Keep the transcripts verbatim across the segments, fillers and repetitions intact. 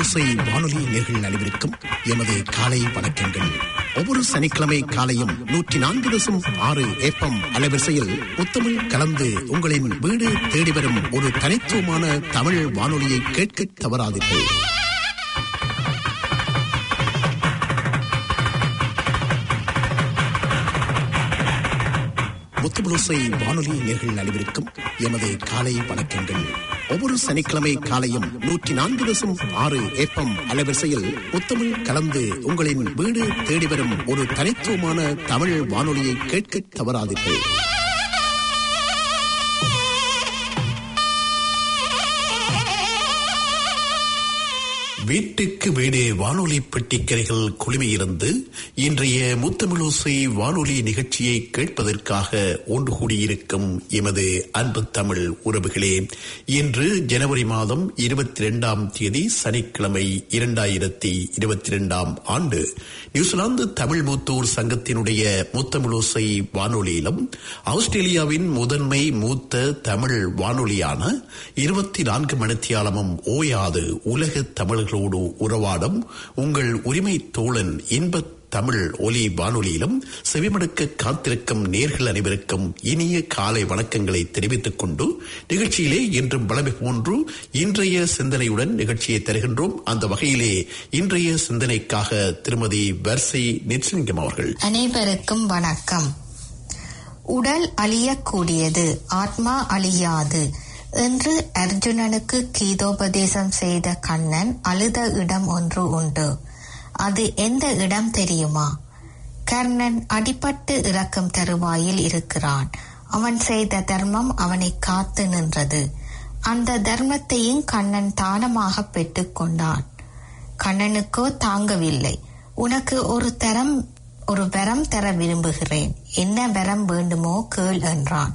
முத்தமிழோசை வானொலி நேயர்கள் அனைவருக்கும் எமது காலை வணக்கங்கள். ஒவ்வொரு சனிக்கிழமை காலையும் நூற்றி நான்கு தசம் ஆறு ஏப்பம் அலைவரிசையில் முத்தமிழ் கலந்து உங்களின் வீடு தேடி வரும் ஒரு தனித்துவமான தமிழ் வானொலியை கேட்க தவறாதீர்கள். முத்தமிழோசை வானொலி நேயர்கள் அனைவருக்கும் எமது காலை வணக்கங்கள். ஒவ்வொரு சனிக்கிழமை காலையும் நூற்றி நான்கு தசம் ஆறு ஏப்பம் அலைவரிசையில் முத்தமிழ் கலந்து உங்களின் வீடு தேடி வரும் ஒரு தனித்துவமான தமிழ் வானொலியை கேட்க தவறாதீர்கள். வீட்டுக்கு வீடு வானொலி பெட்டிக்கரைகள் குழுமையிருந்து இன்றைய முத்தமிழோசை வானொலி நிகழ்ச்சியை கேட்பதற்காக ஒன்று கூடியிருக்கும் எமது அன்பு தமிழ் உறவுகளே, இன்று ஜனவரி மாதம் இருபத்தி இரண்டாம் தேதி சனிக்கிழமை இரண்டாயிரத்தி இருபத்தி இரண்டாம் ஆண்டு நியூசிலாந்து தமிழ் மூத்தோர் சங்கத்தினுடைய முத்தமிழோசை வானொலியிலும் ஆஸ்திரேலியாவின் முதன்மை மூத்த தமிழ் வானொலியான இருபத்தி நான்கு மணித்தியாலமும் ஓயாது உலக தமிழர்கள் உறவாடும் உங்கள் உரிமை தோழன் இன்ப தமிழ் ஒலி வானொலியிலும் செவிமடுக்க காத்திருக்கும் நேர்கள் அனைவருக்கும் இனிய காலை வணக்கங்களை தெரிவித்துக் கொண்டு நிகழ்ச்சியிலே இன்றும் வளமை போன்று இன்றைய சிந்தனையுடன் நிகழ்ச்சியை தருகின்றோம். அந்த வகையிலே இன்றைய சிந்தனைக்காக திருமதி வர்சை நிச்சலிங்கம் அவர்கள். அனைவருக்கும் வணக்கம். உடல் அழியக்கூடியது, ஆத்மா அழியாது என்று அர்ஜுனனுக்கு கீதோபதேசம் செய்த கண்ணன் அழுத இடம் ஒன்று உண்டு. அது எந்த இடம் தெரியுமா? கர்ணன் அடிபட்டு இறக்கும் தருவாயில் இருக்கிறான். அவன் செய்த தர்மம் அவனை காத்து நின்றது. அந்த தர்மத்தையும் கண்ணன் தானமாக பெற்றுக் கொண்டான். கண்ணனுக்கோ தாங்கவில்லை. உனக்கு ஒரு தரம் ஒரு வரம் தர விரும்புகிறேன், என்ன வரம் வேண்டுமோ கேள் என்றான்.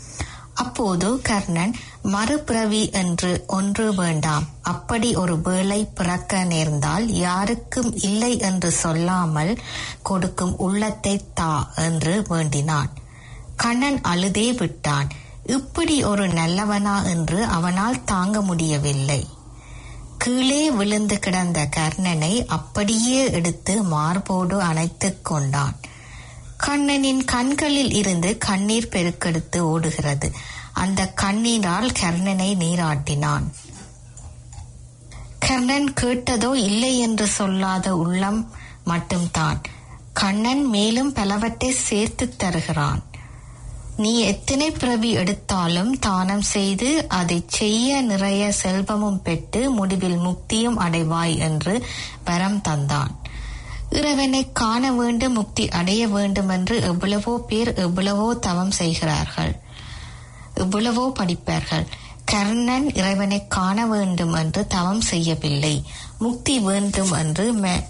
அப்போது கர்ணன், மறுபிறவி என்று ஒன்று வேண்டாம், அப்படி ஒரு வேளை பிறக்க நேர்ந்தால் யாருக்கும் இல்லை என்று சொல்லாமல் கொடுக்கும் உள்ளத்தை தா என்று வேண்டினான். கண்ணன் அழுதே விட்டான். இப்படி ஒரு நல்லவனா என்று அவனால் தாங்க முடியவில்லை. கீழே விழுந்து கிடந்த கர்ணனை அப்படியே எடுத்து மார்போடு அணைத்துக் கொண்டான். கண்ணனின் கண்களில் இருந்து கண்ணீர் பெருக்கெடுத்து ஓடுகிறது. அந்த கண்ணீரால் கர்ணனை நீராட்டினான். கர்ணன் கேட்டதோ இல்லை என்று சொல்லாத உள்ளம் மட்டும்தான். கண்ணன் மேலும் பலவற்றை சேர்த்து தருகிறான். நீ எத்தனை பிறவி எடுத்தாலும் தானம் செய்து அதை செய்ய நிறைய செல்வமும் பெற்று முடிவில் முக்தியும் அடைவாய் என்று வரம் தந்தான். இறைவனை காண வேண்டும், முக்தி அடைய வேண்டும் என்று எவ்வளவோ பேர் எவ்வளவோ தவம் செய்கிறார்கள், எவ்வளவோ படிப்பார்கள். கர்ணன் இறைவனை காண வேண்டும் என்று தவம் செய்யவில்லை, முக்தி வேண்டும் என்று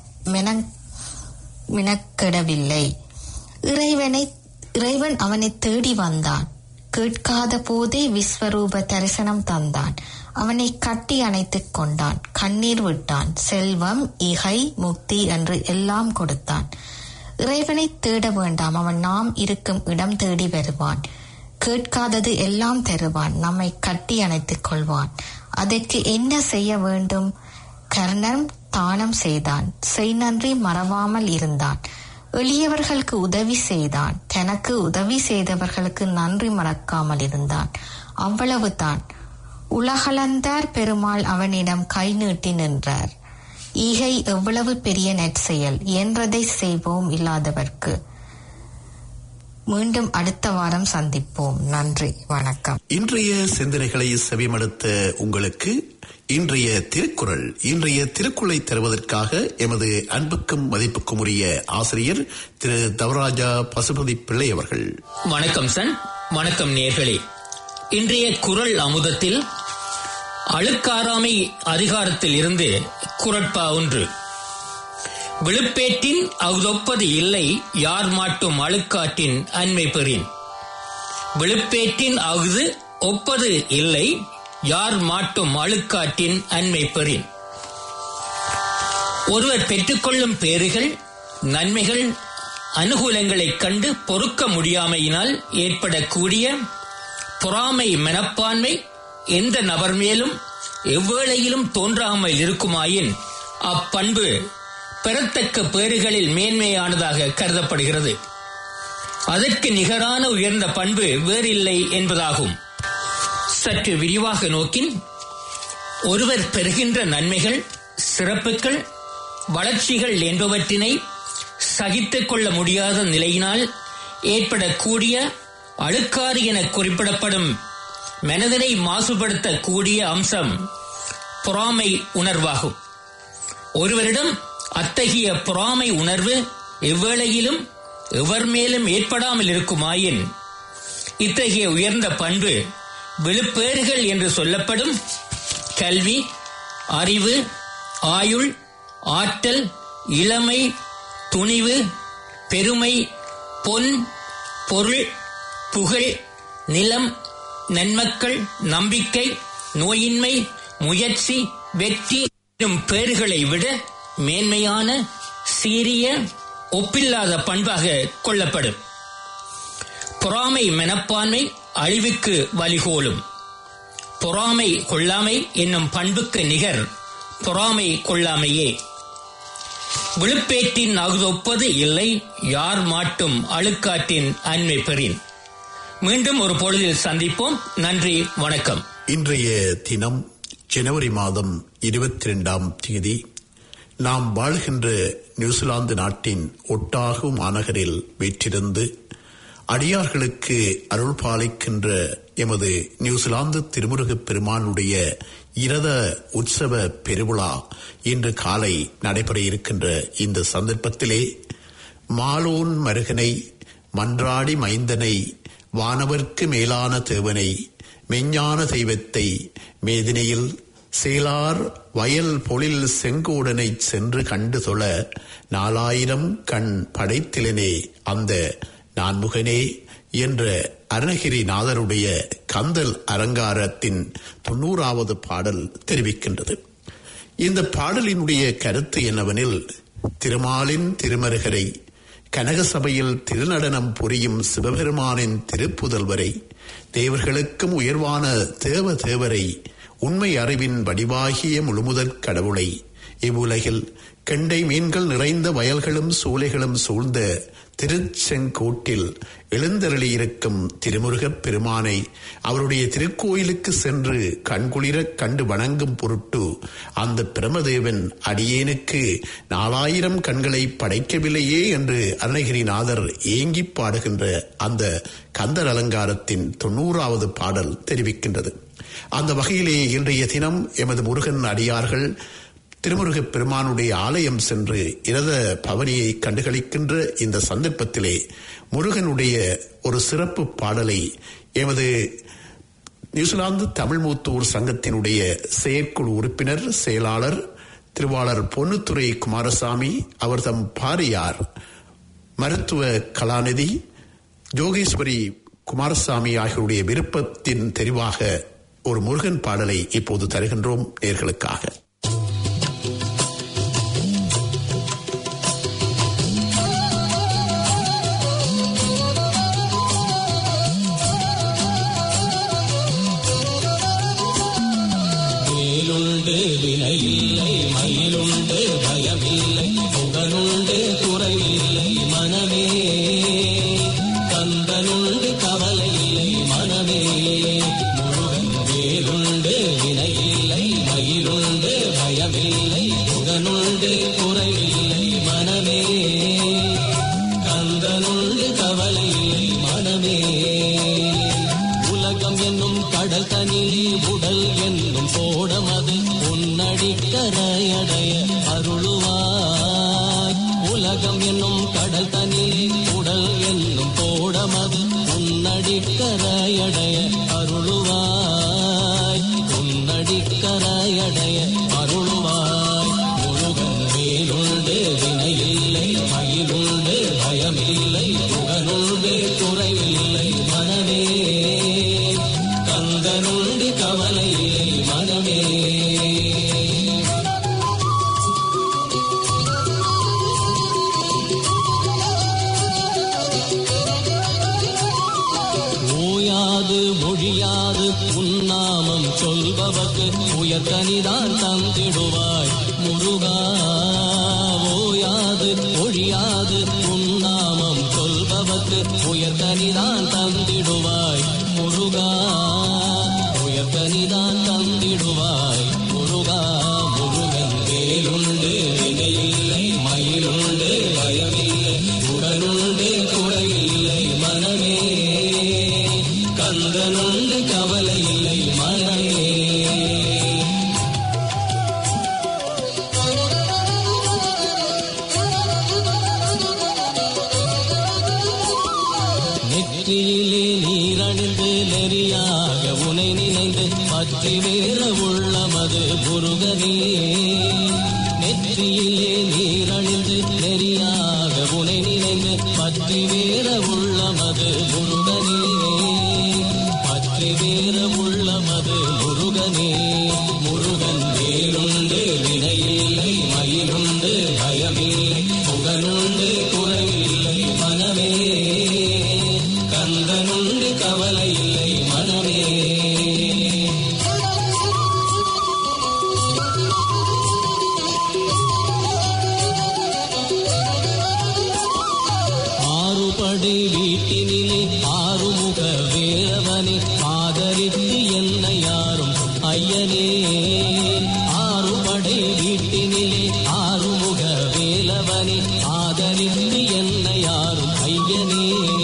மெனக்கெடவில்லை. இறைவனை இறைவன் அவனை தேடி வந்தான். கேட்காத போதே விஸ்வரூப தரிசனம் தந்தான். அவனை கட்டி அணைத்துக் கொண்டான். கண்ணீர் விட்டான். செல்வம், இகை, முக்தி என்று எல்லாம் கொடுத்தான். இறைவனை தேட வேண்டாம், அவன் நாம் இருக்கும் இடம் தேடி வருவான். கேட்காதது எல்லாம் தருவான். நம்மை கட்டி அணைத்துக் கொள்வான். அதற்கு என்ன செய்ய வேண்டும்? கர்ணன் தானம் செய்தான். செய் நன்றி மறவாமல் இருந்தான். எளியவர்களுக்கு உதவி செய்தான். தனக்கு உதவி செய்தவர்களுக்கு நன்றி மறக்காமல் இருந்தான். அவ்வளவுதான். உலகளந்தார் பெருமாள் அவனிடம் கை நீட்டி நின்றார். ஈகை எவ்வளவு பெரிய நற்செயல், என்றதை செய்வோம் இல்லாதவர்க்கு. மீண்டும் அடுத்த வாரம் சந்திப்போம். நன்றி, வணக்கம். இன்றைய சிந்தனைகளை செவிமடுத்த உங்களுக்கு இன்றைய திருக்குறள் இன்றைய திருக்குறளை தருவதற்காக எமது அன்புக்கும் மதிப்புக்கும் உரிய ஆசிரியர் திரு தவராஜா பசுபதி பிள்ளை அவர்கள். வணக்கம் சன். வணக்கம் நேர்களே. இன்றைய குறள் அமுதத்தில் அழுக்காராமை அதிகாரத்தில் இருந்து குறட்பா ஒன்று. விழுப்பேற்றின் அகுதொப்பது இல்லை, யார் மாட்டும் அழுக்காற்றின் அண்மை பெறின். விழுப்பேற்றின் அகுது ஒப்பது இல்லை, யார் மாட்டும் அழுக்காற்றின் அண்மை பெறின். ஒருவர் பெற்றுக்கொள்ளும் பேறுகள், நன்மைகள், அனுகூலங்களைக் கண்டு பொறுக்க முடியாமையினால் ஏற்படக்கூடிய பொறாமை மனப்பான்மை எந்த நபர் மேலும் எவ்வேளையிலும் தோன்றாமல் இருக்குமாயின் அப்பண்பு பெறத்தக்க பேறுகளில் மேன்மையானதாக கருதப்படுகிறது. அதற்கு நிகரான உயர்ந்த பண்பு வேறில்லை என்பதாகும். சற்று விரிவாக நோக்கின், ஒருவர் பெறுகின்ற நன்மைகள், சிறப்புகள், வளர்ச்சிகள் என்பவற்றினை சகித்துக் கொள்ள முடியாத நிலையினால் ஏற்படக்கூடிய அழுக்காறு என குறிப்பிடப்படும் மனதினை மாசுபடுத்தக்கூடிய அம்சம் பொறாமை உணர்வாகும். ஒருவரிடம் அத்தகைய பொறாமை உணர்வு எவ்வேளையிலும் எவர் மேலும் ஏற்படாமல் இருக்குமாயின் இத்தகைய உயர்ந்த பண்பு விழுப்பேறுகள் என்று சொல்லப்படும் கல்வி, அறிவு, ஆயுள், ஆற்றல், இளமை, துணிவு, பெருமை, பொன், பொருள், புகழ், நிலம், நன்மக்கள், நம்பிக்கை, நோயின்மை, முயற்சி, வெற்றி என்னும் பேறுகளை விட மேன்மையான, சீரிய, ஒப்பில்லாத பண்பாக கொள்ளப்படும். பொறாமை மனப்பான்மை அழிவுக்கு வழிகோலும். பொறாமை கொள்ளாமை என்னும் பண்புக்கு நிகர் பொறாமை கொள்ளாமையே. விழுப்பேற்றின் அகுதொப்பது இல்லை, யார் மாட்டும் அழுக்காற்றின் அண்மை பெறின். மீண்டும் ஒரு பொழுதில் சந்திப்போம். நன்றி, வணக்கம். இன்றைய தினம் ஜனவரி மாதம் இருபத்தி இரண்டாம் தேதி. நாம் வாழ்கின்ற நியூசிலாந்து நாட்டின் ஒட்டாகு மாநகரில் வீற்றிருந்து அடியார்களுக்கு அருள் பாலிக்கின்ற எமது நியூசிலாந்து திருமுருகப் பெருமானுடைய இரத உற்சவ பெருவிழா இன்று காலை நடைபெற இருக்கின்ற இந்த சந்தர்ப்பத்திலே மாலோன் மருகனை, மன்றாடி மைந்தனை, வானவர்க்கு மேலான தேவனை, மெஞ்ஞான தெய்வத்தை, மேதினையில் சேலார் வயல் பொழில் செங்கோடனை சென்று கண்டு தொழ நாலாயிரம் கண் படைத்திலனே அந்த நான்முகனே என்ற அருணகிரிநாதருடைய கந்தல் அலங்காரத்தின் தொன்னூறாவது பாடல் தெரிவிக்கின்றது. இந்த பாடலினுடைய கருத்து என்னவெனில், திருமாலின் திருமருகரை, கனகசபையில் திருநடனம் புரியும் சிவபெருமானின் திருப்புதல்வரை, தேவர்களுக்கும் உயர்வான தேவ தேவரை, உண்மை அறிவின் வடிவாகிய முழுமுதற் கடவுளை, இவ்வுலகில் கெண்டை மீன்கள் நிறைந்த வயல்களும் சூளைகளும் சூழ்ந்த திருச்செங்கோட்டில் எழுந்தருளியிருக்கும் திருமுருகப் பெருமானை அவருடைய திருக்கோயிலுக்கு சென்று கண்குளிர கண்டு வணங்கும் பொருட்டு அந்த பிரமதேவன் அடியேனுக்கு நாலாயிரம் கண்களை படைக்கவில்லையே என்று அருணகிரிநாதர் ஏங்கி பாடுகின்ற அந்த கந்தர் அலங்காரத்தின் தொன்னூறாவது பாடல் தெரிவிக்கின்றது. அந்த வகையிலே இன்றைய தினம் எமது முருகன் அடியார்கள் திருமுருகப் பெருமானுடைய ஆலயம் சென்று இரத பவனியை கண்டுகளிக்கின்ற இந்த சந்தர்ப்பத்திலே முருகனுடைய ஒரு சிறப்பு பாடலை எமது நியூசிலாந்து தமிழ் மூத்தூர் சங்கத்தினுடைய செயற்குழு உறுப்பினர் செயலாளர் திருவாளர் பொன்னுத்துறை குமாரசாமி, அவர் தம் பாரியார் மருத்துவ கலாநிதி ஜோகேஸ்வரி குமாரசாமி ஆகியோருடைய விருப்பத்தின் தெரிவாக ஒரு முருகன் பாடலை இப்போது தருகின்றோம் நேயர்களுக்காக. வினையில்லை மயிலுண்டு பயமில்லை, புகழுண்டு குறையில்லை மனமே, கந்தனுண்டு கவலை இல்லை மனமே, முருகன் வேலுண்டு வினையில்லை மயிலுண்டு பயமில்லை, புகழுண்டு குறையில்லை மனமே, கந்தனுண்டு கவலை இல்லை மனமே. உலகம் என்னும் கடல் தனிலே உடல் என்னும் சோடமது உன்னடிக்கரையடைய அருளுவாய். உலகம் என்னும் கடல் தனிலே உடல் என்னும் தோடமது உன்னடிக்கரையடைய அருளுவாய், உன்னடிக்கரையடைய அருளுவாய். முருகன் வேலுண்டு வினையில்லை மயிலுண்டு பயமில்லை, புகழுண்டு குறையில்லை மனமே, கந்தனுண்டு கவலை இல்லை மனமே. மொழியாது உன்னாமம் சொல்பவர்க்கு உயர்கனிதான் தந்திடுவாய். முருகா ஓயாது ஒழியாது உன்னாமம் சொல்பவர்க்கு உயர்கனிதான் தந்திடுவாய் முருகா உயர்கனிதான் தந்திடுவாய் முருகா முருகன் வேலுண்டு வினையில்லை மயிலுண்டு பயமில்லை உடனுண்டு குறையில்லை மனமே கந்தனுண்டு கவலை இல்லை மனமே நெற்றியிலே நீரணிந்து நெறியாக உனை நினைந்து பற்றி வேற உள்ளமது முருகனே நெற்றியிலே நீரணிந்து நெறியாக உனை நினைந்து பற்றி வேற உள்ளமது முருகனே பற்றி வேற உள்ளமது முருகனே முருகன் வேலுண்டு வினையில்லை மயிலுண்டு பயமில்லை புகழுண்டு குறையில்லை மனமே கந்தனுண்டு கவலை இல்லை மனமே ஆறுபடை வீட்டினிலே ஆறுமுக வேலவனே ஆதரித்து என்னை யாரும் ஐயனே ஆறுபடை வீட்டினிலே ஆறுமுக வேலவனே ஆதரித்து என்னை யாரும் ஐயனே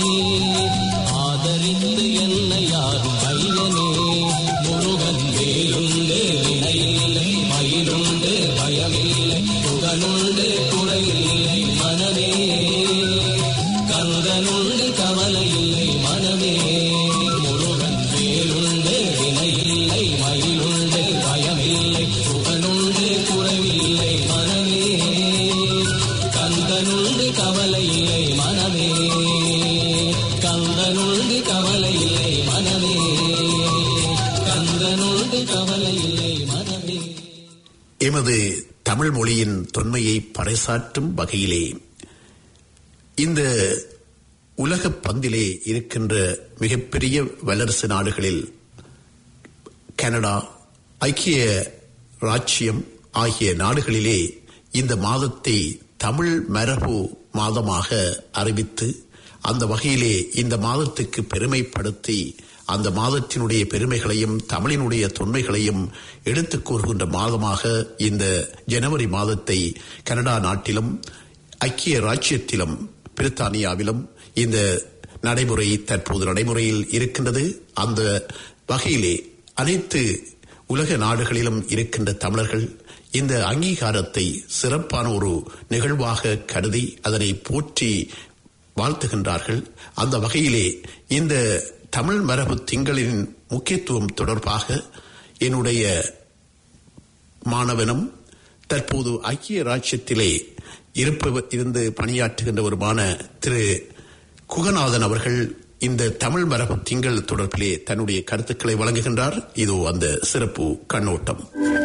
ஆதரித்து என்னை யாரும் ஐயனே முருகன் வேலுண்டு வினையில்லை மயிலுண்டு பயமில்லை புகழுண்டு குறையில்லை மனமே கந்தனுண்டு கவலை இல்லை மனமே முருகன் வேலுண்டு வினையில்லை மயிலுண்டு பயமில்லை புகழுண்டு குறைவில்லை மனமே கந்தனுண்டு கவலை இல்லை மனமே கந்தனுண்டு கவலை இல்லை மனமே கந்தனுண்டு கவலை இல்லை மனமே. எமது தமிழ் மொழியின் தொன்மையை பறைசாற்றும் வகையிலே இந்த உலக பந்திலே இருக்கின்ற மிகப்பெரிய வல்லரசு நாடுகளில் கனடா, ஐக்கிய ராச்சியம் ஆகிய நாடுகளிலே இந்த மாதத்தை தமிழ் மரபு மாதமாக அறிவித்து அந்த வகையிலே இந்த மாதத்துக்கு பெருமைப்படுத்தி அந்த மாதத்தினுடைய பெருமைகளையும் தமிழினுடைய தொன்மைகளையும் எடுத்துக் கூறுகின்ற மாதமாக இந்த ஜனவரி மாதத்தை கனடா நாட்டிலும் ஐக்கிய ராச்சியத்திலும் பிரித்தானியாவிலும் இந்த நடைமுறை தற்போது நடைமுறையில் இருக்கின்றது. அந்த வகையிலே அனைத்து உலக நாடுகளிலும் இருக்கின்ற தமிழர்கள் இந்த அங்கீகாரத்தை சிறப்பான ஒரு நிகழ்வாக கருதி அதனை போற்றி வாழ்த்துகின்றார்கள். அந்த வகையிலே இந்த தமிழ் மரபு திங்களின் முக்கியத்துவம் தொடர்பாக என்னுடைய மாணவனும் தற்போது ஐக்கிய ராஜ்யத்திலே இருப்பவர் இருந்து பணியாற்றுகின்றவருமான திரு குகநாதன் அவர்கள் இந்த தமிழ் மரபு திங்கள் தொடர்பிலே தன்னுடைய கருத்துக்களை வழங்குகின்றார். இதோ அந்த சிறப்பு கண்ணோட்டம்.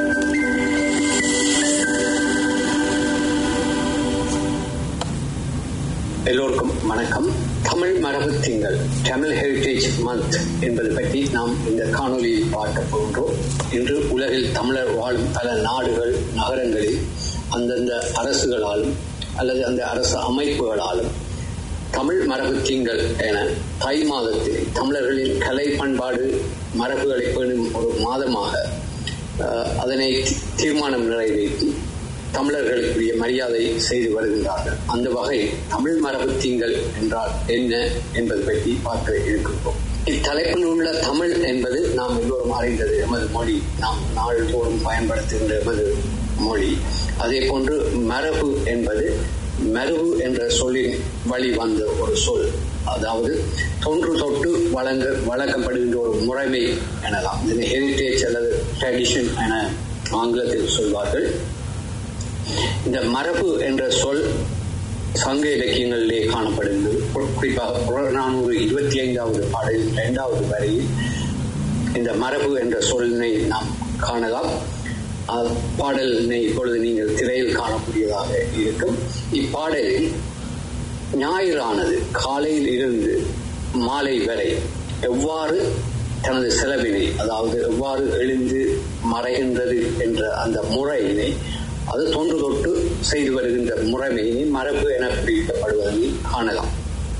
எல்லோருக்கும் வணக்கம். தமிழ் மரபு திங்கள், தமிழ் ஹெரிட்டேஜ் மந்த் என்பது பற்றி நாம் இந்த காணொலியில் பார்க்க போகின்றோம். இன்று உலகில் தமிழர் வாழும் பல நாடுகள், நகரங்களில் அந்தந்த அரசுகளாலும் அல்லது அந்த அரசு அமைப்புகளாலும் தமிழ் மரபு திங்கள் என தை மாதத்தில் தமிழர்களின் கலை, பண்பாடு, மரபுகளை பேணும் ஒரு மாதமாக அதனை தீர்மானம் நிறைவேற்றி தமிழர்களுக்குரிய மரியாதை செய்து வருகின்றார்கள். அந்த வகையில் தமிழ் மரபு திங்கள் என்றால் என்ன என்பது பற்றி பார்க்க இருக்கின்றோம். இத்தலைப்பில் உள்ள தமிழ் என்பது நாம் எல்லோரும் அறிந்தது, எமது மொழி, நாம் நாள்தோறும் பயன்படுத்துகின்ற எமது மொழி. அதே போன்று மரபு என்பது மரபு என்ற சொல்லின் வழி வந்த ஒரு சொல், அதாவது தொன்று தொட்டு வழங்க வழங்கப்படுகின்ற ஒரு முறைமை எனலாம். இது ஹெரிட்டேஜ் அல்லது ட்ரெடிஷன் என ஆங்கிலத்தில் சொல்வார்கள். இந்த மரபு என்ற சொல் சங்க இலக்கியங்களிலே காணப்படுகிறது. குறிப்பாக புறநானூறு இருபத்தி ஐந்தாவது பாடலில் இரண்டாவது வரையில் இந்த மரபு என்ற சொல்லினை நாம் காணலாம். பாடலினை இப்பொழுது நீங்கள் திரையில் காணக்கூடியதாக இருக்கும். இப்பாடலில் ஞாயிறானது காலையில் இருந்து மாலை வரை எவ்வாறு தனது செலவினை, அதாவது எவ்வாறு எழுந்து மறைகின்றது என்ற அந்த முறையினை அது தொன்று தொட்டு செய்து வருகின்ற முறைமையினை மரபு என குறிப்பிடப்படுவதை காணலாம்.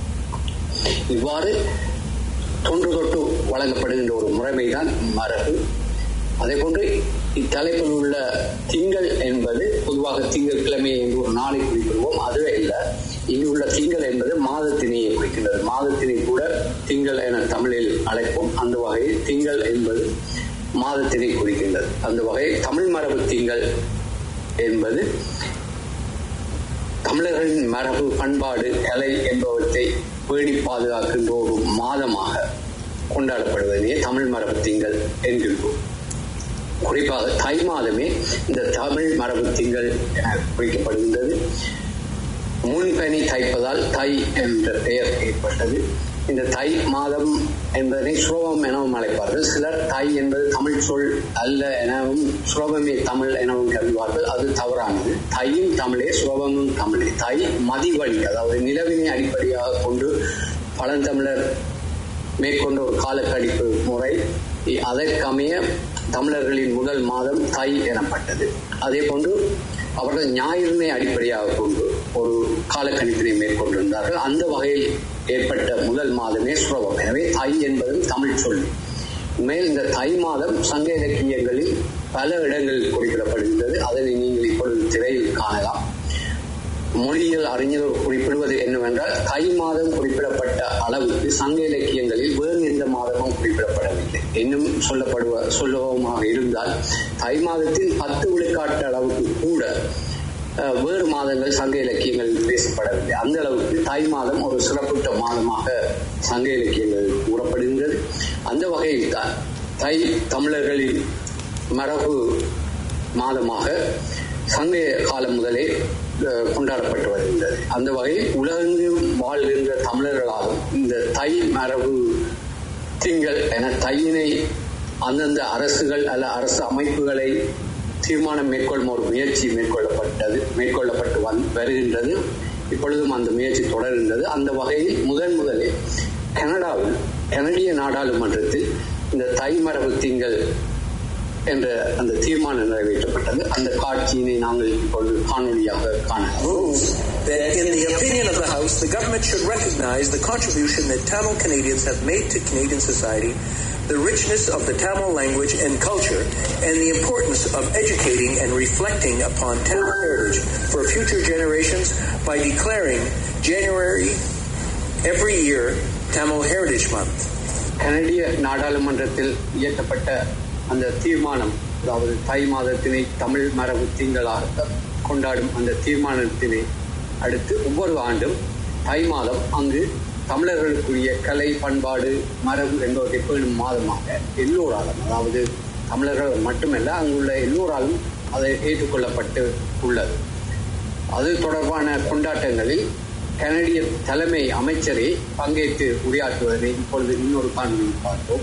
இவ்வாறு தொன்று தொட்டு வழங்கப்படுகின்ற ஒரு முறைமைதான் மரபு. அதே போன்று இத்தலைப்பில் உள்ள திங்கள் என்பது பொதுவாக திங்கள் கிழமை என்று ஒரு நாளை குறிப்பிடுவோம். அதுவே இல்லை, இங்கு உள்ள திங்கள் என்பது மாதத்தினையை குறிக்கின்றது. மாதத்தினை கூட திங்கள் என தமிழில் அழைப்போம். அந்த வகையில் திங்கள் என்பது மாதத்தினை குறிக்கின்றது. அந்த வகையில் தமிழ் மரபு திங்கள் என்பது தமிழர்களின் மரபு, பண்பாடு, கலை என்பவற்றை பேணி பாதுகாக்கின்ற ஒரு மாதமாக கொண்டாடப்படுவதே தமிழ் மரபு திங்கள் என்கின்றோம். குறிப்பாக தை மாதமே இந்த தமிழ் மரபு திங்கள் என குறிக்கப்படுகின்றது. முன்பனி தைப்பதால் தை என்ற பெயர் ஏற்பட்டது. இந்த தை மாதம் என்பதனை சுலபம் எனவும் அழைப்பார்கள். சிலர் தை என்பது தமிழ் சொல் அல்ல எனவும் சுலபமே தமிழ் எனவும் கருதுவார்கள். அது தவறானது. தையும் தமிழே, சுலபமும் தமிழே. தை மதிவழி, அதாவது நிலவினை அடிப்படையாக கொண்டு பழந்தமிழர் மேற்கொண்ட ஒரு காலக்கணிப்பு முறை. அதற்கமைய தமிழர்களின் முதல் மாதம் தை எனப்பட்டது. அதே போன்று அவர்கள் ஞாயிறினை அடிப்படையாக கொண்டு ஒரு காலக்கணிப்பினை மேற்கொண்டிருந்தார்கள். அந்த வகையில் ஏற்பட்ட முதல் மாதமே சுலபம். எனவே தை என்பதும் தமிழ் சொல். மேல் இந்த தை மாதம் சங்க இலக்கியங்களில் பல இடங்களில் குறிப்பிடப்படுகின்றது. அதனை நீங்கள் இப்பொழுது திரையில் காணலாம். மொழியியல் அறிஞர்கள் குறிப்பிடுவது என்னவென்றால், தை மாதம் குறிப்பிடப்பட்ட அளவுக்கு சங்க இலக்கியங்களில் வேறு எந்த மாதமும் குறிப்பிடப்படவில்லை. இன்னும் சொல்லப்படுவ சொல்லுவமாக இருந்தால், தை மாதத்தில் பத்து விழுக்காட்டு அளவுக்கு கூட வேறு மாதங்கள் சங்க இலக்கியங்களில் பேசப்படவில்லை. அந்த அளவுக்கு தை மாதம் ஒரு சிறப்புற்ற மாதமாக சங்க இலக்கியங்கள் கூறப்படுகின்றது. அந்த வகையில் தான் தை தமிழர்களின் மரபு மாதமாக சங்க காலம் முதலே கொண்டாடப்பட்டு வருகின்றது. அந்த வகையில் உலகெங்கும் வாழ்கின்ற தமிழர்களாலும் இந்த தை மரபு திங்கள் என தையினை அந்தந்த அரசுகள் அல்ல அரசு அமைப்புகளை தீர்மானம் மேற்கொள்ளும் ஒரு முயற்சி மேற்கொள்ளப்பட்டது மேற்கொள்ளப்பட்டு வந் வருகின்றது. இப்பொழுதும் அந்த முயற்சி தொடர்கின்றது. அந்த வகையில் முதன் முதலில் கனடாவில் கனடிய நாடாளுமன்றத்தில் இந்த தை மரபு திங்கள் என்ற அந்த தீர்மானம் நிறைவேற்றப்பட்டது. அந்த காட்சியினை நாங்கள் இப்பொழுது காணொலியாக காணலாம். That in the opinion of the House, the government should recognize the contribution that Tamil Canadians have made to Canadian society, the richness of the Tamil language and culture, and the importance of educating and reflecting upon Tamil heritage for future generations by declaring January every year Tamil Heritage Month. கனடிய நாடாளுமன்றத்தில் இயற்றப்பட்ட அந்த தீர்மானம், அதாவது தை மாதத்தினை தமிழ் மரபு திங்களாக கொண்டாடும் அந்த தீர்மானத்தினை அடுத்து ஒவ்வொரு ஆண்டும் தை மாதம் அங்கு தமிழர்களுக்குரிய கலை, பண்பாடு, மரபு என்பவற்றை பேணும் மாதமாக எல்லோராலும், அதாவது தமிழர்கள் மட்டுமல்ல அங்குள்ள எல்லோராலும் அதை ஏற்றுக்கொள்ளப்பட்டு உள்ளது. அது தொடர்பான கொண்டாட்டங்களில் கனடிய தலைமை அமைச்சரை பங்கேற்று உரையாற்றுவதை இப்பொழுது இன்னொரு காணொலியில் பார்த்தோம்.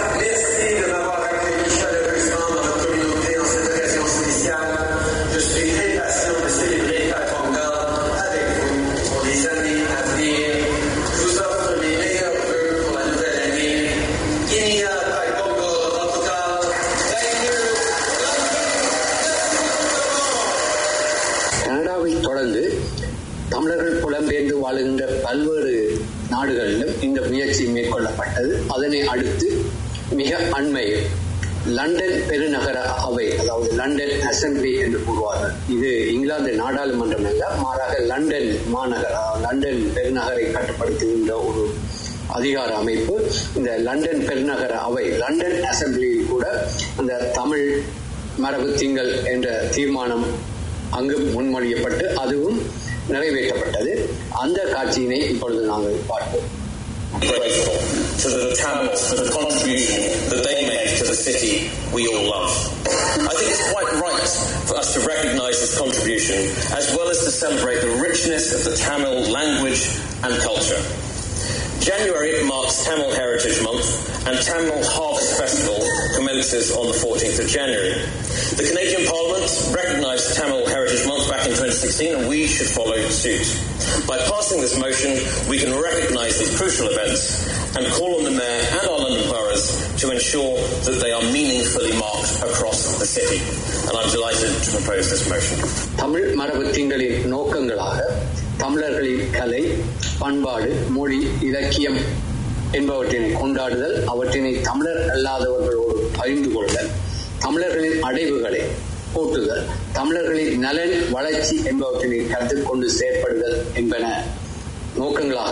கனடாவில் தொடர்ந்து தமிழர்கள் புலம்பெயர்ந்து வாழுகின்ற பல்வேறு நாடுகளிலும் இந்த முயற்சி மேற்கொள்ளப்பட்டது. அதனை அடுத்து மிக அண்மையில் லண்டன் பெருநகர அவை, அதாவது லண்டன் அசம்பிளி என்று கூறுவார்கள். இது இங்கிலாந்து நாடாளுமன்றம் அல்ல, மாறாக லண்டன் மாநகர, லண்டன் பெருநகரை கட்டுப்படுத்துகின்ற ஒரு அதிகார அமைப்பு. இந்த லண்டன் பெருநகர அவை, லண்டன் அசம்பிளியில் கூட அந்த தமிழ் மரபு திங்கள் என்ற தீர்மானம் அங்கு முன்மொழியப்பட்டு அதுவும் நிறைவேற்றப்பட்டது. அந்த காட்சியினை இப்பொழுது நாங்கள் பார்ப்போம். Grateful to the Tamils for the contribution that they made to the city we all love. I think it's quite right for us to recognise this contribution as well as to celebrate the richness of the Tamil language and culture. January marks Tamil Heritage Month and Tamil Harvest Festival commences on the fourteenth of January. The Canadian Parliament recognised Tamil Heritage Month back in twenty sixteen and we should follow suit. By passing this motion, we can recognise these crucial events and call on the Mayor and our London boroughs to ensure that they are meaningful equally marked across the city. And I'm delighted to propose this motion. Tamil மரபு திங்களின் நோக்கங்களாக தமிழர்களின் கலை, பண்பாடு, மொழி, இலக்கியம் என்பவற்றினை கொண்டாடுதல், அவற்றினை தமிழர் அல்லாதவர்களோடு பகிர்ந்து கொள்ளுதல், தமிழர்களின் அடைவுகளை போற்றுதல், தமிழர்களின் நலன், வளர்ச்சி என்பவற்றினை கருத்தில் கொண்டு செயற்படுதல் என்பன நோக்கங்களாக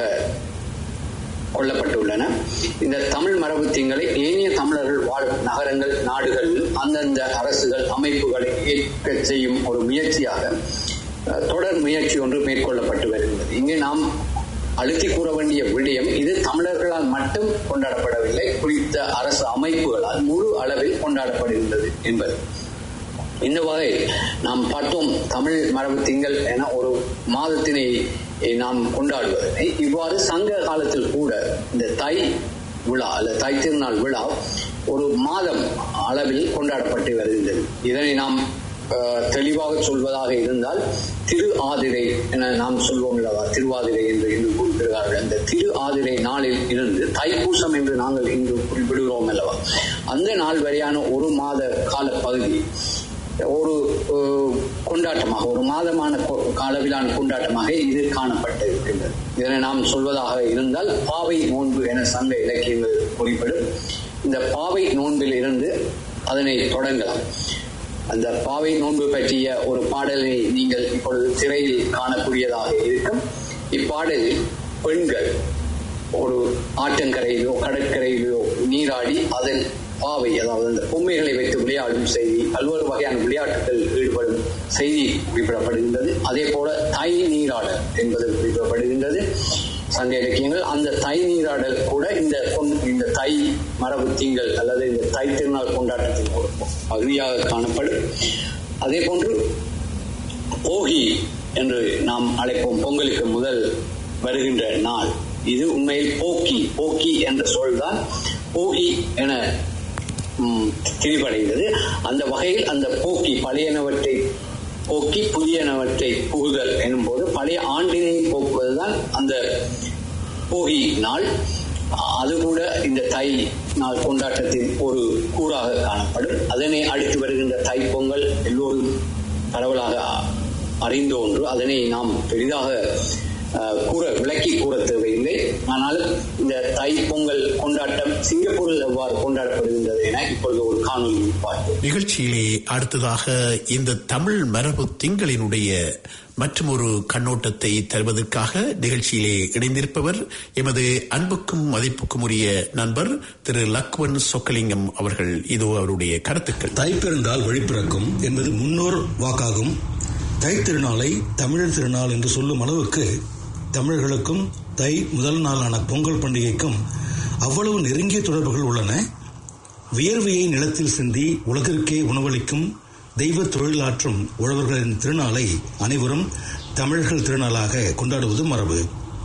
கொள்ளப்பட்டுள்ளன. இந்த தமிழ் மரபு திங்களை ஏனைய தமிழர்கள் வாழும் நகரங்கள், நாடுகளில் அந்தந்த அரசுகள், அமைப்புகளை ஏற்க செய்யும் ஒரு முயற்சியாக தொடர் முயற்சி ஒன்று மேற்கொள்ளப்பட்டு வருகிறது. இங்கே நாம் அழுத்தி கூற வேண்டிய விடயம், இது தமிழர்களால் மட்டும் கொண்டாடப்படவில்லை, குறித்த அரசு அமைப்புகளால் முழு அளவில் கொண்டாடப்படுகின்றது என்பது. இந்த வகையில் நாம் பார்த்தோம், தமிழ் மரபு திங்கள் என ஒரு மாதத்தினை நாம் கொண்டாடுவதனை இவ்வாறு சங்க காலத்தில் கூட இந்த தை விழா அல்ல தை திருநாள் விழா ஒரு மாதம் அளவில் கொண்டாடப்பட்டு வருகின்றது. இதனை நாம் தெளிவாக சொல்வதாக இருந்தால் திரு ஆதிரை என நாம் சொல்வோம் அல்லவா, திருவாதிரை என்று இன்று குறிப்பிடுகிறார்கள். அந்த திரு ஆதிரை நாளில் இருந்து தைப்பூசம் என்று நாங்கள் இன்று குறிப்பிடுகிறோம் அல்லவா, அந்த நாள் வரையான ஒரு மாத கால பகுதி ஒரு கொண்டாட்டமாக, ஒரு மாதமான அளவிலான கொண்டாட்டமாக இது காணப்பட்டு இருக்கின்றது. இதனை நாம் சொல்வதாக இருந்தால் பாவை நோன்பு என சங்க இலக்கியங்கள் குறிப்பிடும். இந்த பாவை நோன்பில் இருந்து அதனை தொடங்கலாம். அந்த பாவை நோன்பு பற்றிய ஒரு பாடலை நீங்கள் இப்பொழுது திரையில் காணக்கூடியதாக இருக்கும். இப்பாடலில் பெண்கள் ஒரு ஆற்றங்கரையிலோ கடற்கரையிலோ நீராடி அதன் பாவை, அதாவது அந்த பொம்மைகளை வைத்து விளையாடும் செய்தி, பல்வேறு வகையான விளையாட்டுகள் ஈடுபடும் செய்தி குறிப்பிடப்படுகின்றது. அதே போல தை நீராடல் என்பது குறிப்பிடப்படுகின்றது சங்க இலக்கியங்கள். அந்த தை நீராடல் கூட இந்த இந்த தை மரபு திங்கள் அல்லது இந்த தை திருநாள் கொண்டாட்டத்தின் ஒரு பகுதியாக காணப்படும். அதே போன்று போகி என்று நாம் அழைப்போம் பொங்கலுக்கு முதல் வருகின்ற நாள். இது உண்மையில் போக்கி போக்கி என்ற சொல்தான் போகி என திரிவடைந்தது. அந்த வகையில் அந்த போக்கி பழையனவற்றை போக்கி புதியனவற்றை புகுதல் எனும் போது பழைய ஆண்டினை போக்குவதுதான் அந்த போகி நாள். அது கூட இந்த தை நாள் கொண்டாட்டத்தின் ஒரு கூறாக காணப்படும். அதனை அடுத்து வருகின்ற தைப்பொங்கல் எல்லோரும் பரவலாக அறிந்த ஒன்று. அதனை நாம் பெரிதாக கூற விளக்கி கூற தேவையில்லை. ஆனால் இந்த தை பொங்கல் கொண்டாட்டம் சிங்கப்பூரில் எவ்வாறு கொண்டாடப்படுகின்றது என இப்பொழுது ஒரு காணொலி பார்ப்போம். நிகழ்ச்சியிலே அடுத்ததாக இந்த தமிழ் மரபு திங்களினுடைய மற்றும் ஒரு கண்ணோட்டத்தை தருவதற்காக நிகழ்ச்சியிலே இணைந்திருப்பவர் எமது அன்புக்கும் மதிப்புக்கும் உரிய நண்பர் திரு லக்வன் சொக்கலிங்கம் அவர்கள். இதோ அவருடைய கருத்துக்கள். தை பிறந்தால் வழிபிறக்கும் என்பது முன்னோர் வாக்காகும். தை திருநாளை தமிழர் திருநாள் என்று சொல்லும் அளவுக்கு தமிழர்களுக்கும் தை முதல் நாளான பொங்கல் பண்டிகைக்கும் அவ்வளவு நெருங்கிய தொடர்புகள் உள்ளன. வியர்வையை நிலத்தில் சிந்தி உலகிற்கே உணவளிக்கும் தெய்வ தொழிலாற்றும் உழவர்களின் திருநாளை அனைவரும் தமிழர்கள் திருநாளாக கொண்டாடுவது மரபு.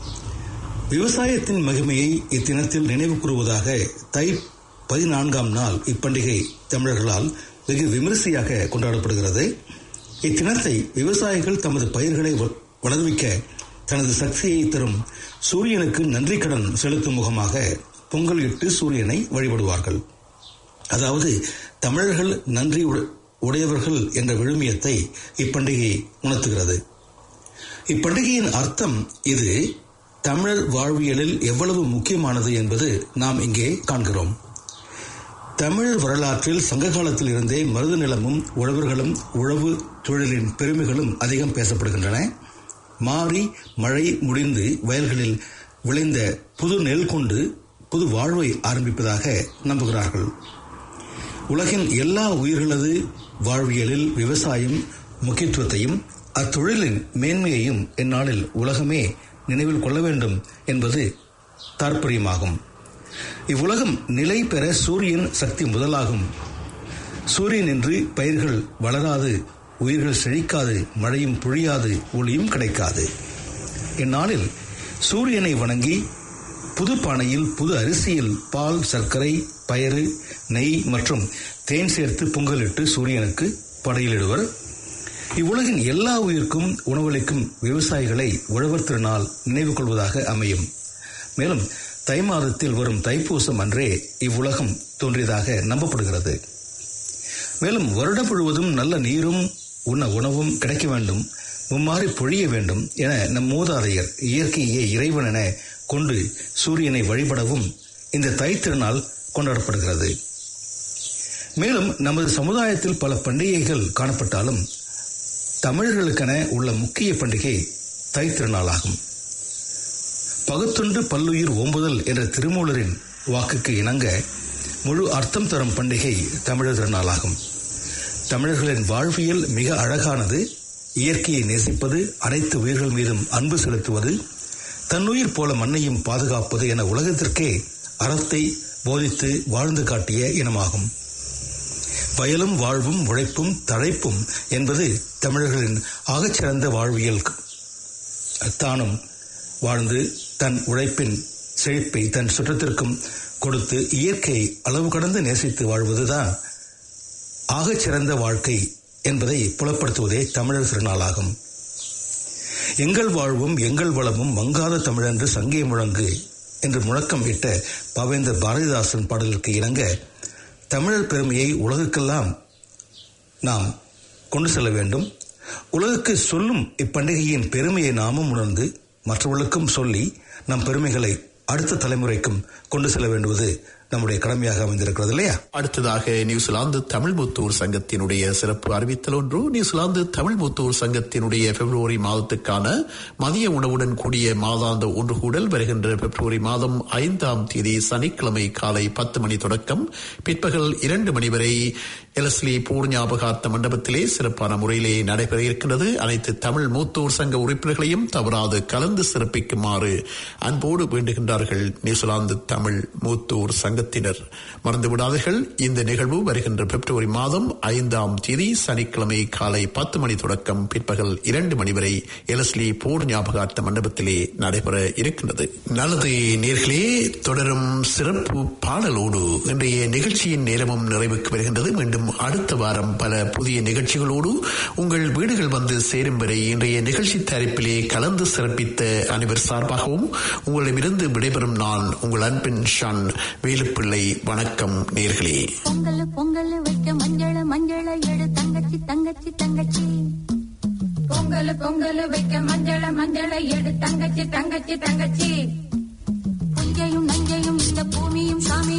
விவசாயத்தின் மகிமையை இத்தினத்தில் நினைவு கூறுவதாக தை பதினான்காம் நாள் இப்பண்டிகை தமிழர்களால் வெகு விமரிசையாக கொண்டாடப்படுகிறது. இத்தினத்தை விவசாயிகள் தமது பயிர்களை வளர்விக்க தனது சக்தியை தரும் சூரியனுக்கு நன்றி கடன் செலுத்தும் முகமாக பொங்கல் இட்டு சூரியனை வழிபடுவார்கள். அதாவது தமிழர்கள் நன்றி உடையவர்கள் என்ற விழுமியத்தை இப்பண்டிகை உணர்த்துகிறது. இப்பண்டிகையின் அர்த்தம் இது தமிழர் வாழ்வியலில் எவ்வளவு முக்கியமானது என்பது நாம் இங்கே காண்கிறோம். தமிழர் வரலாற்றில் சங்க காலத்தில் இருந்தே மருத நிலமும் உழவர்களும் உழவு தொழிலின் பெருமைகளும் அதிகம் பேசப்படுகின்றன. மாறி மழை முடிந்து வயல்களில் விளைந்த புது நெல் கொண்டு புது வாழ்வை ஆரம்பிப்பதாக நம்புகிறார்கள். உலகின் எல்லா உயிர்களது வாழ்வியலில் விவசாயம் முக்கியத்துவத்தையும் அத்தொழிலின் மேன்மையையும் இந்நாளில் உலகமே நினைவில் கொள்ள வேண்டும் என்பது தாற்பயமாகும். இவ்வுலகம் நிலை பெற சூரியன் சக்தி முதலாகும். சூரியனின்றி பயிர்கள் வளராது, உயிர்கள் செழிக்காது, மழையும் பொழியாது, ஒளியும் கிடைக்காது. இந்நாளில் சூரியனை வணங்கி புது பானையில் புது அரிசியில் பால், சர்க்கரை, பயறு, நெய் மற்றும் தேன் சேர்த்து பொங்கலிட்டு சூரியனுக்கு படையிலிடுவர். இவ்வுலகின் எல்லா உயிர்க்கும் உணவளிக்கும் விவசாயிகளை உழவர் திருநாள் நினைவு கொள்வதாக அமையும். மேலும் தை மாதத்தில் வரும் தைப்பூசம் அன்றே இவ்வுலகம் தோன்றியதாக நம்பப்படுகிறது. மேலும் வருடம் முழுவதும் நல்ல நீரும் உண்ண உணவும் கிடைக்க வேண்டும், மும்மாறி பொழிய வேண்டும் என நம் மூதாதையர் இயற்கையே இறைவன் என கொண்டு சூரியனை வழிபடவும் இந்த தைத்திருநாள் கொண்டாடப்படுகிறது. மேலும் நமது சமுதாயத்தில் பல பண்டிகைகள் காணப்பட்டாலும் தமிழர்களுக்கென உள்ள முக்கிய பண்டிகை தைத்திருநாளாகும். பகுத்துண்டு பல்லுயிர் ஓம்புதல் என்ற திருமூலரின் வாக்குக்கு இணங்க முழு அர்த்தம் தரும் பண்டிகை தமிழர் திருநாளாகும். தமிழர்களின் வாழ்வியல் மிக அழகானது. இயற்கையை நேசிப்பது, அனைத்து உயிர்கள் மீதும் அன்பு செலுத்துவது, தன்னுயிர் போல மண்ணையும் பாதுகாப்பது என உலகத்திற்கே அறத்தை போதித்து வாழ்ந்து காட்டிய இனமாகும். வயலும் வாழ்வும் உழைப்பும் தழைப்பும் என்பது தமிழர்களின் ஆகச்சிறந்த வாழ்வியல். தானும் வாழ்ந்து தன் உழைப்பின் செழிப்பை தன் சுற்றத்திற்கும் கொடுத்து இயற்கையை அளவு கடந்து நேசித்து வாழ்வதுதான் ஆகச்சிறந்த வாழ்க்கை என்பதை புலப்படுத்துவதே தமிழர் திருநாளாகும். எங்கள் வாழ்வும் எங்கள் வளமும் மங்காத தமிழென்று சங்கே முழங்கு என்று முழக்கம் இட்ட பாவேந்தர் பாரதிதாசன் பாடலுக்கு இணங்க தமிழர் பெருமையை உலகுக்கெல்லாம் நாம் கொண்டு செல்ல வேண்டும். உலகுக்கு சொல்லும் இப்பண்டிகையின் பெருமையை நாமும் உணர்ந்து மற்றவர்களுக்கும் சொல்லி நம் பெருமைகளை அடுத்த தலைமுறைக்கும் கொண்டு செல்ல வேண்டுவது நம்முடைய கடமையாக அமைந்திருக்கிறது இல்லையா? அடுத்ததாக நியூசிலாந்து தமிழ் முத்தூர் சங்கத்தினுடைய சிறப்பு அறிவித்தல் ஒன்று. நியூசிலாந்து தமிழ் முத்தூர் சங்கத்தினுடைய பிப்ரவரி மாதத்துக்கான மதிய உணவுடன் கூடிய மாதாந்த ஒன்று கூடல் வருகின்ற பிப்ரவரி மாதம் ஐந்தாம் தேதி சனிக்கிழமை காலை பத்து மணி தொடக்கம் பிற்பகல் இரண்டு மணி வரை எலஸ்லி போர் ஞாபகார்த்த மண்டபத்திலே சிறப்பான முறையிலே நடைபெற இருக்கின்றது. அனைத்து தமிழ் மூத்தூர் சங்க உறுப்பினர்களையும் தவறாது கலந்து சிறப்பிக்குமாறு அன்போடு வேண்டுகின்றார்கள் நியூசிலாந்து தமிழ் மூத்தூர் சங்கத்தினர். மறந்துவிடாதீர்கள், இந்த நிகழ்வு வருகின்ற பிப்ரவரி மாதம் ஐந்தாம் தேதி சனிக்கிழமை காலை பத்து மணி தொடக்கம் பிற்பகல் இரண்டு மணி வரை எலஸ்லி போர் ஞாபகார்த்த மண்டபத்திலே நடைபெற இருக்கின்றது. நல்லது நேர்களே, தொடரும் சிறப்பு பாடலோடு இன்றைய நிகழ்ச்சியின் நேரமும் நிறைவுக்கு வருகின்றது. மீண்டும் அடுத்த வாரம் பல புதிய நிகழ்ச்சிகளோடு உங்கள் வீடுகள் வந்து சேரும் வரை இன்றைய நிகழ்ச்சி தயாரிப்பிலே கலந்து சிறப்பித்த அனைவர் சார்பாகவும் உங்களிடமிருந்து விடைபெறும் நான் உங்கள் அன்பின் ஷான் வேலுப்பிள்ளை. வணக்கம் நேர்களே. பொங்கல் பொங்கல் வைக்க மஞ்சள மஞ்சள எடு தங்கச்சி தங்கச்சி தங்கச்சி. பொங்கல் பொங்கல் வைக்க மஞ்சள மஞ்சள எடு தங்கச்சி தங்கச்சி தங்கச்சி. புஞ்சையும் நஞ்சையும் இந்த பூமியும் சாமி